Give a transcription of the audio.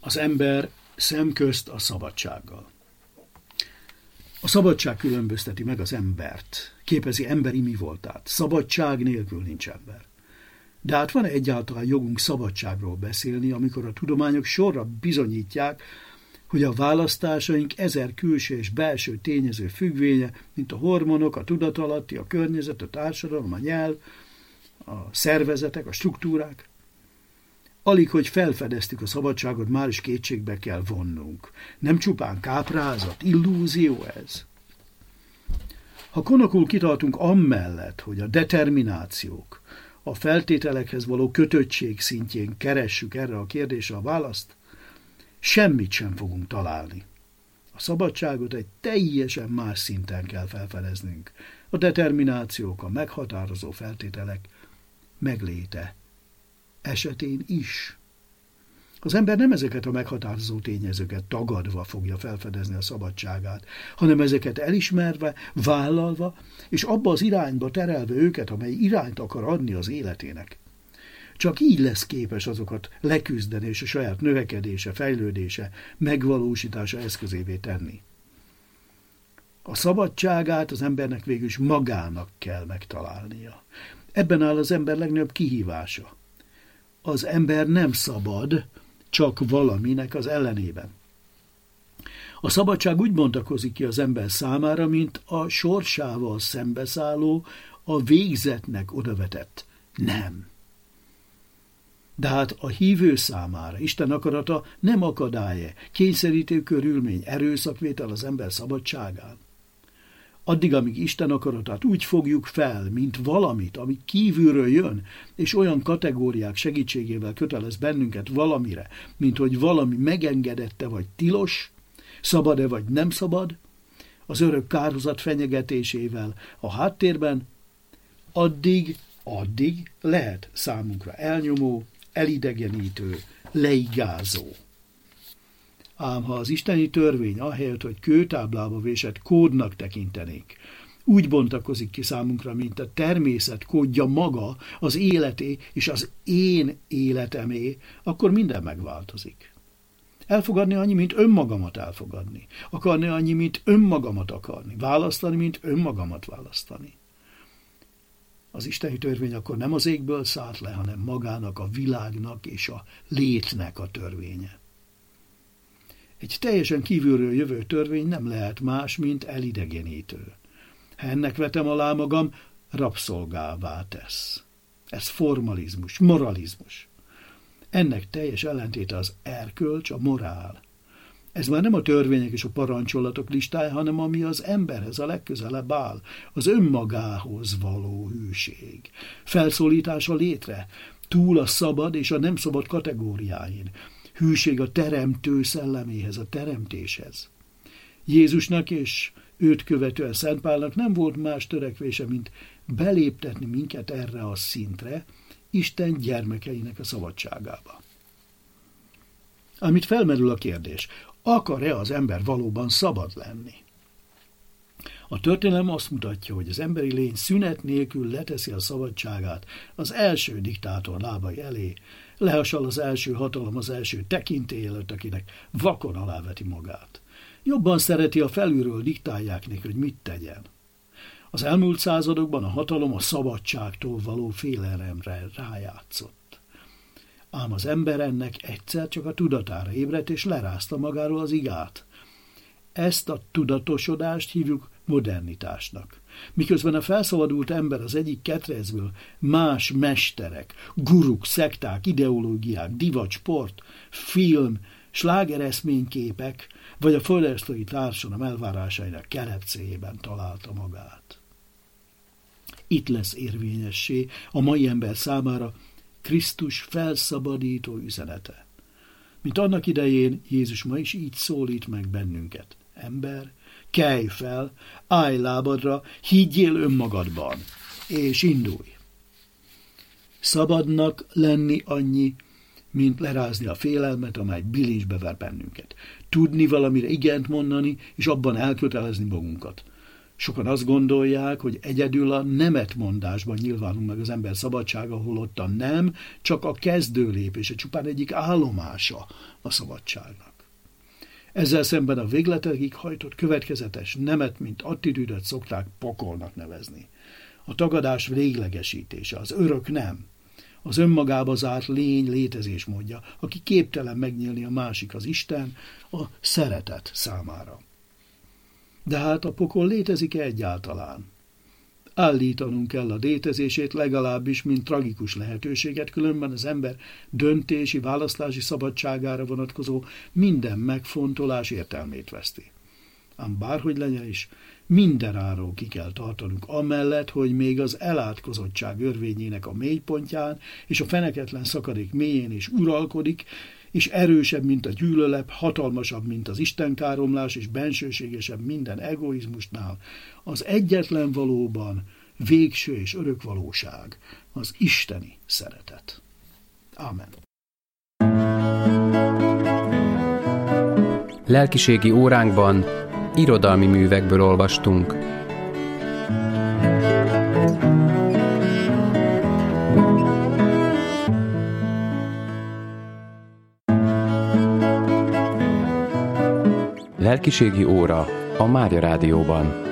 Az ember szemközt a szabadsággal. A szabadság különbözteti meg az embert, képezi emberi mi voltát. Szabadság nélkül nincs ember. De hát van egyáltalán jogunk szabadságról beszélni, amikor a tudományok sorra bizonyítják, hogy a választásaink ezer külső és belső tényező függvénye, mint a hormonok, a tudatalatti, a környezet, a társadalom, a nyelv, a szervezetek, a struktúrák. Alig, hogy felfedeztük a szabadságot, már is kétségbe kell vonnunk. Nem csupán káprázat, illúzió ez? Ha konokul kitartunk amellett, hogy a determinációk, a feltételekhez való kötöttség szintjén keressük erre a kérdésre a választ, semmit sem fogunk találni. A szabadságot egy teljesen más szinten kell felfedeznünk. A determinációk, a meghatározó feltételek megléte esetén is. Az ember nem ezeket a meghatározó tényezőket tagadva fogja felfedezni a szabadságát, hanem ezeket elismerve, vállalva, és abba az irányba terelve őket, amely irányt akar adni az életének. Csak így lesz képes azokat leküzdeni és a saját növekedése, fejlődése, megvalósítása eszközévé tenni. A szabadságát az embernek végül is magának kell megtalálnia. Ebben áll az ember legnagyobb kihívása. Az ember nem szabad, csak valaminek az ellenében. A szabadság úgy bontakozik ki az ember számára, mint a sorsával szembeszálló, a végzetnek odavetett nem. De hát a hívő számára Isten akarata nem akadálya, kényszerítő körülmény, erőszakvétel az ember szabadságán. Addig, amíg Isten akaratát úgy fogjuk fel, mint valamit, ami kívülről jön, és olyan kategóriák segítségével kötelez bennünket valamire, mint hogy valami megengedette vagy tilos, szabad-e vagy nem szabad, az örök kárhozat fenyegetésével a háttérben, addig lehet számunkra elnyomó, elidegenítő, leigázó. Ám ha az isteni törvény ahelyett, hogy kőtáblába vésett kódnak tekintenék, úgy bontakozik ki számunkra, mint a természet kódja maga, az életé és az én életemé, akkor minden megváltozik. Elfogadni annyi, mint önmagamat elfogadni. Akarni annyi, mint önmagamat akarni. Választani, mint önmagamat választani. Az isteni törvény akkor nem az égből szállt le, hanem magának, a világnak és a létnek a törvénye. Egy teljesen kívülről jövő törvény nem lehet más, mint elidegenítő. Ha ennek vetem alá magam, rabszolgává tesz. Ez formalizmus, moralizmus. Ennek teljes ellentéte az erkölcs, a morál. Ez már nem a törvények és a parancsolatok listája, hanem ami az emberhez a legközelebb áll, az önmagához való hűség. Felszólítása létre, túl a szabad és a nem szabad kategóriáin. Hűség a teremtő szelleméhez, a teremtéshez. Jézusnak és őt követően Szent Pálnak nem volt más törekvése, mint beléptetni minket erre a szintre, Isten gyermekeinek a szabadságába. Amit felmerül a kérdés, akar-e az ember valóban szabad lenni? A történelem azt mutatja, hogy az emberi lény szünet nélkül leteszi a szabadságát az első diktátor lábai elé, lehasal az első hatalom az első tekintély előtt, akinek vakon aláveti magát. Jobban szereti, a felülről diktálják neki, hogy mit tegyen. Az elmúlt századokban a hatalom a szabadságtól való félelemre rájátszott. Ám az ember ennek egyszer csak a tudatára ébredt és lerázta magáról az igát. Ezt a tudatosodást hívjuk modernitásnak. Miközben a felszabadult ember az egyik ketrecből más mesterek, guruk, szekták, ideológiák, divat, sport, film, slágereszményképek vagy a fogyasztói társadalom elvárásainak kelepcéjében találta magát. Itt lesz érvényessé a mai ember számára Krisztus felszabadító üzenete. Mint annak idején Jézus ma is így szólít meg bennünket. Ember, kelj fel, állj lábadra, higgyél önmagadban, és indulj. Szabadnak lenni annyi, mint lerázni a félelmet, amely bilincsbe ver bennünket. Tudni valamire igent mondani, és abban elkötelezni magunkat. Sokan azt gondolják, hogy egyedül a nemetmondásban nyilvánul meg az ember szabadsága, holott a nem csak a kezdő lépése, csupán egyik állomása a szabadságnak. Ezzel szemben a végletekig hajtott következetes nemet, mint attitűdöt szokták pokolnak nevezni. A tagadás véglegesítése, az örök nem, az önmagába zárt lény létezésmódja, aki képtelen megnyílni a másik, az Isten, a szeretet számára. De hát a pokol létezik-e egyáltalán? Állítanunk kell a létezését legalábbis, mint tragikus lehetőséget, különben az ember döntési, választási szabadságára vonatkozó minden megfontolás értelmét veszti. Ám bárhogy legyen is, mindenáron ki kell tartanunk amellett, hogy még az elátkozottság örvényének a mélypontján és a feneketlen szakadék mélyén is uralkodik, és erősebb, mint a gyűlölet, hatalmasabb, mint az istenkáromlás, és bensőségesebb minden egoizmusnál, az egyetlen valóban végső és örök valóság, az isteni szeretet. Ámen. Lelkiségi óránkban irodalmi művekből olvastunk. Lelkiségi óra a Mária Rádióban.